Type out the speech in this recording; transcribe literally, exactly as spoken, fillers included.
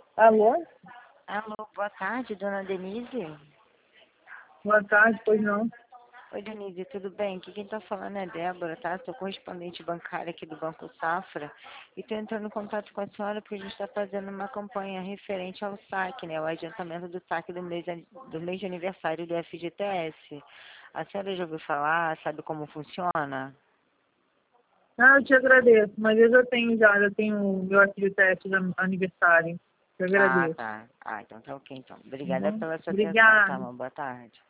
Alô? Alô, boa tarde, dona Denise. Boa tarde, pois não. Oi, Denise, tudo bem? Aqui quem está falando é Débora, tá? Sou correspondente bancária aqui do Banco Safra e estou entrando em contato com a senhora porque a gente está fazendo uma campanha referente ao saque, né? O adiantamento do saque do mês, do mês de aniversário do F G T S. A senhora já ouviu falar? Sabe como funciona? Ah, eu te agradeço, mas eu já tenho já, já tenho meu artigo teste de aniversário. Eu Ah, agradeço. tá. Ah, então tá ok, então. Tá Obrigada bom? pela sua atenção, tá, Obrigada. uma boa tarde.